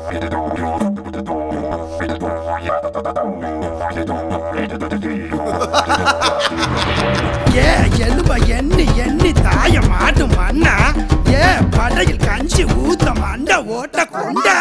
எலும்ப எண்ணி தாய மாட்டு மண்ணா படையில் கஞ்சி ஊத்த மண்ட ஓட்ட கொண்டா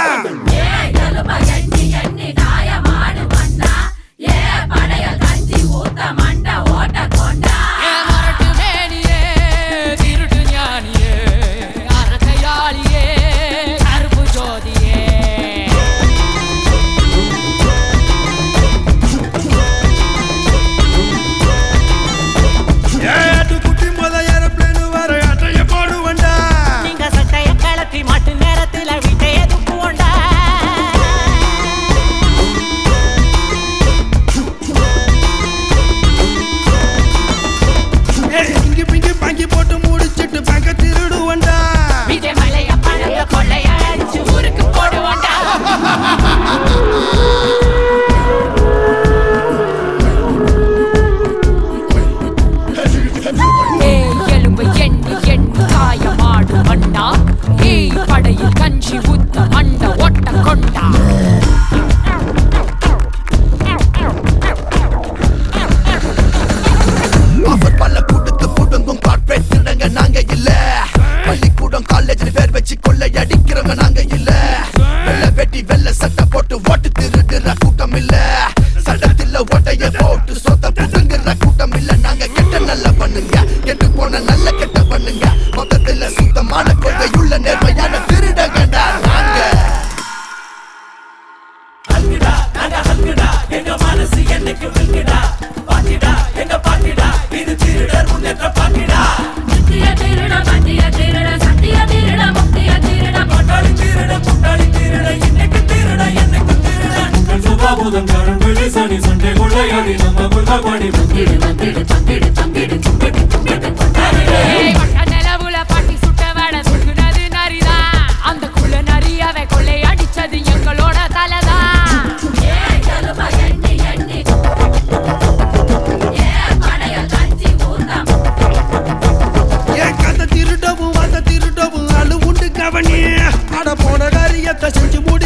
படையில் கஞ்சி ஊத்த மண்ட ஓட்ட கொண்டா அவர் பல கூட்டத்து புடுங்கும் கார்பரேட் திருடங்க நாங்க இல்ல பள்ளிக்கூடம் காலேஜில் பேர் வச்சு கொள்ளை அடிக்கிறவங்க நாங்க இல்ல வெள்ள வெட்டி வெள்ள சட்டை போட்டு ஓட்டு திருடுற கூட்டம் இல்ல சட்டத்தில் ஓட்டைய போட்டு சொத்த புடுங்குற கூட்டம் இல்ல நாங்க கெட்ட நல்ல பண்ணுங்க கெட்டு போன நல்ல கெட்ட பண்ணுங்க மொத்தத்துல சுத்தமான கொள்கையுள்ள நேர்மையான திருடங்கடா நாங்க ஹல்கிடா நாங்க ஹல்கிடா எங்க மனசு என்னைக்கு ஹல்கிடா பாட்டிடா எங்க பாட்டிடா இது திருடர் முன்னேற்ற பாட்டிடா சத்திய திருட சத்திய திருட முக்திய திருட பாட்டாளி திருட இன்னைக்கு திருட என்னைக்கு திருட உங்கள் சுபாபுதன் கரண் வெள்ளி சனி சண்டை கொள்ளையாடி நம்ம குல்காபாடி பங்கிடு பங்கிடு பங்கிடு பங்கிடு கும்பிடு கும்பிடு கொண்டாடிடே நிலவுல பாட்டி சுட்ட வேட சுடுனது நரிதா அந்த குள்ள நரியாவை கொள்ளை அடிச்சது எங்களோட தலைதான் கதை திருடவும் அந்த திருடவும் அழு உண்டு கவனி அட போன காரியத்தை செஞ்சு